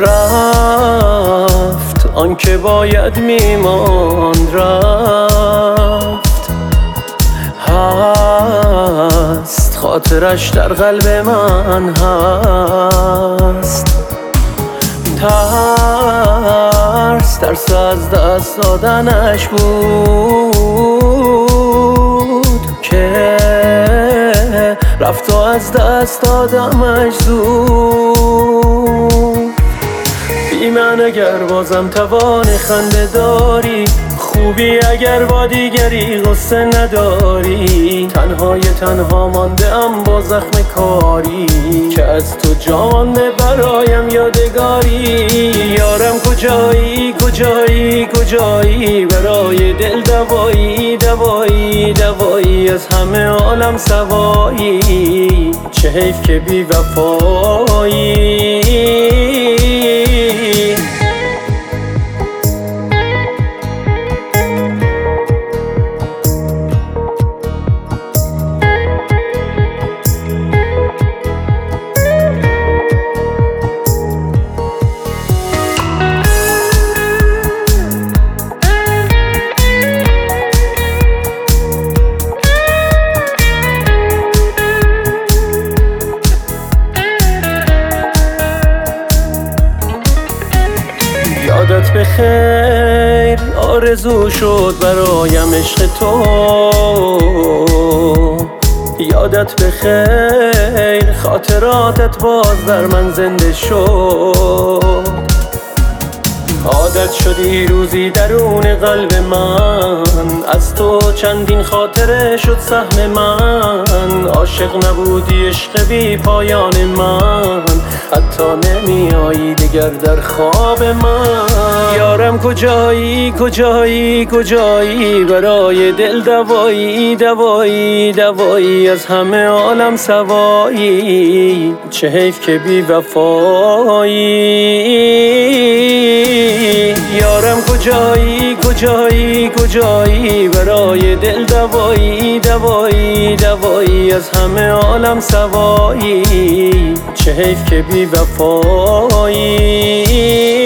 رفت آن که باید میماند رفت، هست خاطرش در قلب من هست. ترس از دست دادنش بود که رفت و از دست دادمش زود. بی من اگر بازم توان خنده داری، خوبی اگر با دیگری غصه نداری. تنها مانده ام با زخم کاری که از تو جا مانده برایم یادگاری. یارم کجایی برای دل دوایی از همه عالم سوایی. چه حیف که بی وفایی. یادت بخیر آرزو شد برایم عشق تو. یادت بخیر خاطراتت باز در من زنده شد. عادت شدی روزی درون قلب من، از تو چندین خاطره شد سهم من. عاشق نبودی عشق بی پایان من، حتی نمی آیی دگر در خواب من. یارم کجایی برای دل دوایی از همه عالم سوایی. چه حیف که بی وفایی. یارم کجایی برای دل دوایی از همه عالم سوایی. چه حیف که بی وفایی.